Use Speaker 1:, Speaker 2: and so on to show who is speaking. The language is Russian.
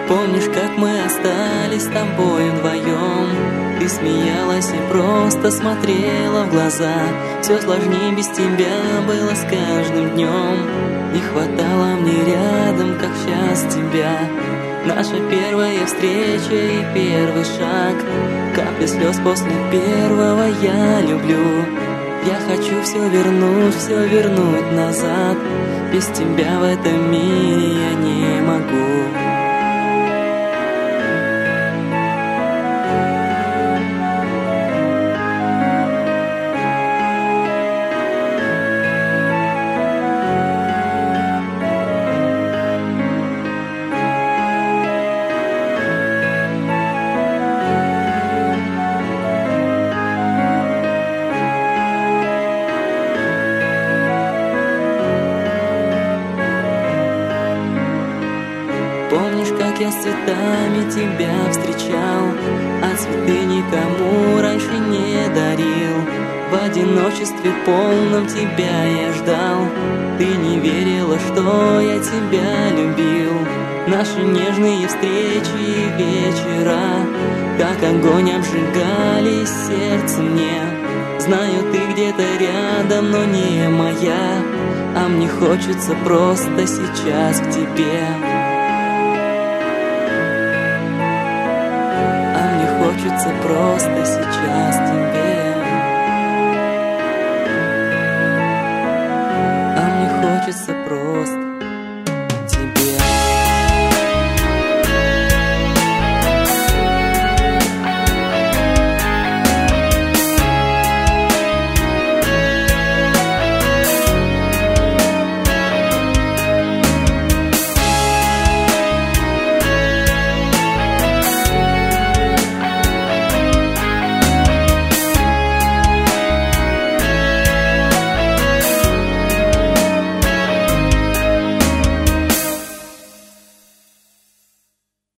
Speaker 1: Помнишь, как мы остались с тобой вдвоем? Ты смеялась и просто смотрела в глаза. Все сложнее без тебя было с каждым днем. Не хватало мне рядом, как сейчас тебя. Наша первая встреча и первый шаг, капли слез после первого «я люблю». Я хочу все вернуть назад. Без тебя в этом мире я не могу. Помнишь, как я с цветами тебя встречал, а цветы никому раньше не дарил. В одиночестве полном тебя я ждал. Ты не верила, что я тебя любил. Наши нежные встречи и вечера, как огонь, обжигали сердце мне. Знаю, ты где-то рядом, но не моя, а мне хочется просто сейчас к тебе. Хочется просто сейчас тебе. А мне хочется просто